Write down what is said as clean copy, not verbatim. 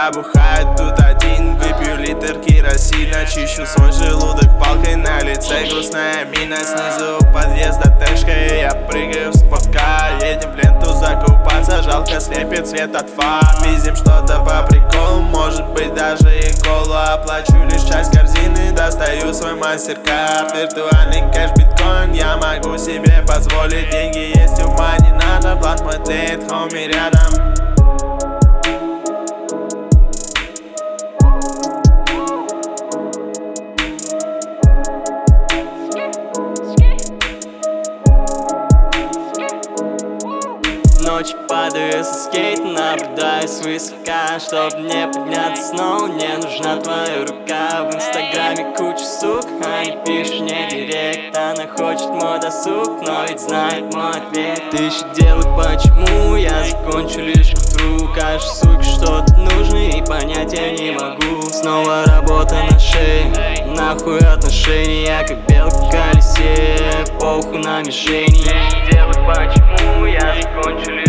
Я бухаю тут один, выпью литр керосина, чищу свой желудок палкой, на лице грустная мина. Снизу у подъезда тэшка, и я прыгаю в спорткар. Едем в ленту закупаться, жалко слепит свет от фар. Везем что-то по приколу, может быть даже и колу. Оплачу лишь часть корзины, достаю свой мастер-карт. Виртуальный кэш, биткоин, я могу себе позволить. Деньги есть, ума не надо, блант мой тлеет, хоми рядом. Ночь падаю со скейта, наблюдаю свысока. Чтоб не подняться снова, мне нужна твоя рука. В инстаграме куча сук, они пишут мне директ. Она хочет мой досуг, но ведь знает мой ответ. Тысячи дел, почему я закончу лишь к утру. Каждой суке что-то нужно и понять я не могу. Снова работа на шее, нахуй отношения, как белка в колесе, похуй на мишени. Тысячи дел, почему я закончу лишь